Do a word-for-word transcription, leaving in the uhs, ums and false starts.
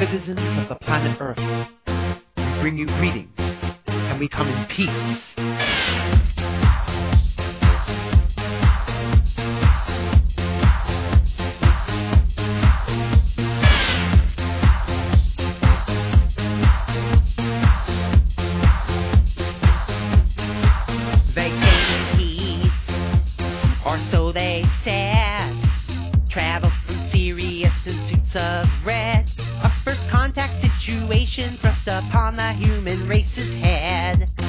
citizens of the planet Earth, we bring you greetings, and we come in peace. They came in peace, or so they said. Travel from Sirius in suits of red. A first contact situation thrust upon the human race's head.